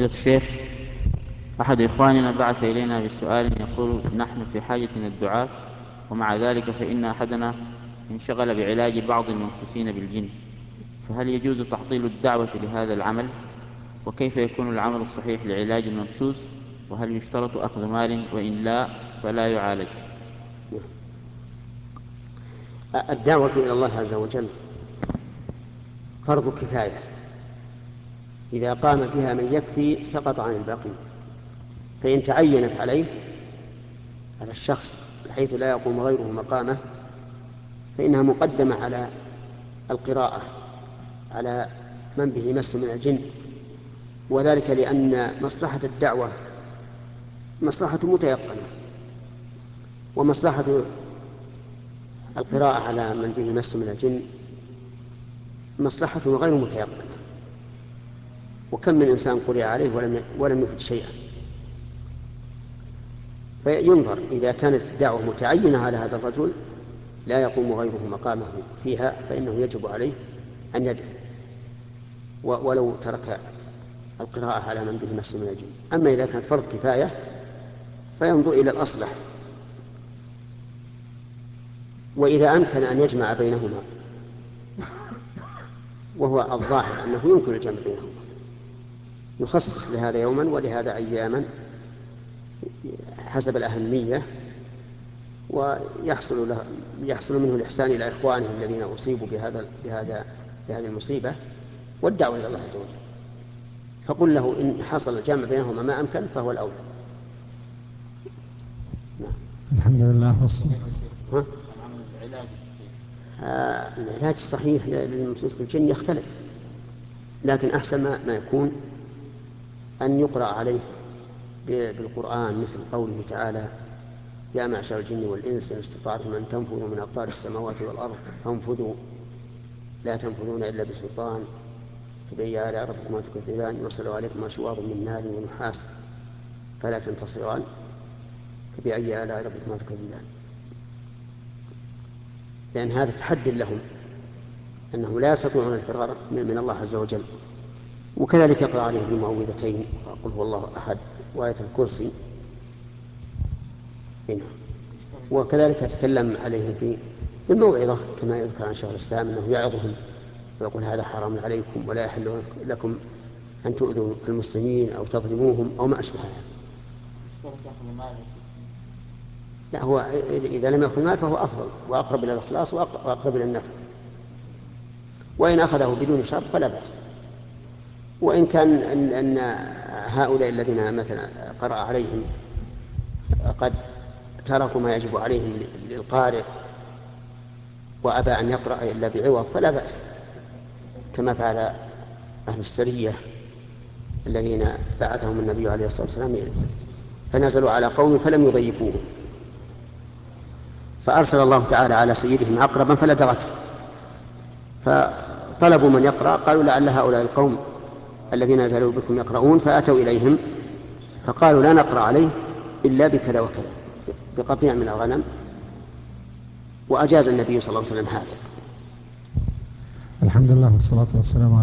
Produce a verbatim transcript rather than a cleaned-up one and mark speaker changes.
Speaker 1: فضيلة الشيخ، أحد إخواننا بعث إلينا بسؤال يقول: نحن في حاجة إلى الدعاء، ومع ذلك فإن أحدنا انشغل بعلاج بعض الممسوسين بالجن، فهل يجوز تعطيل الدعوة لهذا العمل؟ وكيف يكون العمل الصحيح لعلاج الممسوس؟ وهل يشترط أخذ مال، وإن لا فلا يعالج؟
Speaker 2: الدعوة إلى الله عز وجل فرض كفاية، إذا قام بها من يكفي سقط عن الباقي، فإن تعينت عليه على الشخص بحيث لا يقوم غيره مقامه فإنها مقدمة على القراءة على من به مس من الجن، وذلك لأن مصلحة الدعوة مصلحة متيقنة، ومصلحة القراءة على من به مس من الجن مصلحة غير متيقنة. وكم من إنسان قرئ عليه ولم ولم يفد شيئا. فينظر، إذا كانت الدعوة متعينة على هذا الرجل لا يقوم غيره مقامه فيها فإنه يجب عليه أن يدعو ولو ترك القراءة على من به مس من الجن. أما إذا كانت فرض كفاية فينظر إلى الأصلح، وإذا أمكن أن يجمع بينهما، وهو الظاهر أنه يمكن الجمع بينهما، يخصص لهذا يوما ولهذا أياما حسب الأهمية، ويحصل له يحصل منه الإحسان إلى إخوانه الذين أصيبوا بهذا بهذا بهذه المصيبة، والدعوة إلى الله عز وجل. فقل له إن حصل الجمع بينهما ما أمكن فهو الأولى.
Speaker 3: نعم. الحمد لله والصلاة.
Speaker 2: ها؟ آه العلاج الصحيح للممسوس بالجن يختلف، لكن أحسن ما, ما يكون أن يقرأ عليه بالقرآن، مثل قوله تعالى: يا معشر الجن والإنس إن استطعتم أن تنفذوا من أقطار السماوات والأرض فانفذوا لا تنفذون إلا بسلطان فبأي آلاء ربكما تكذبان يرسل عليكما شواظ من نار ونحاس فلا تنتصران فبأي آلاء ربكما تكذبان. لأن هذا تحدي لهم أنهم لا يستطيعون الفرار من الله عز وجل. وكذلك يقرأ عليه بالمعوذتين قل هو الله أحد وآية الكرسي هنا. وكذلك يتكلم عليهم في الموعظة كما يذكر عن شيخ الإسلام أنه يعظهم ويقول: هذا حرام عليكم ولا يحل لكم أن تؤذوا المسلمين أو تظلموهم أو ما أشبه هذا. لا، هو إذا لم يأخذ مال فهو أفضل وأقرب إلى الإخلاص وأقرب إلى النفع، وإن أخذه بدون شرط فلا بأس. وإن كان أن, أن هؤلاء الذين مثلا قرأ عليهم قد تركوا ما يجب عليهم للقارئ وأبى أن يقرأ إلا بعوض فلا بأس، كما فعل أهل السرية الذين بعثهم النبي عليه الصلاة والسلام فنزلوا على قوم فلم يضيفوهم، فأرسل الله تعالى على سيدهم عقربا فلدغته، فطلبوا من يقرأ، قالوا: لعل هؤلاء القوم الذين نزلوا بكم يقرؤون، فأتوا إليهم فقالوا: لا نقرأ عليه إلا بكذا وكذا، بقطيع من الغنم، وأجاز النبي صلى الله عليه وسلم هذا.
Speaker 3: الحمد لله والصلاة والسلام على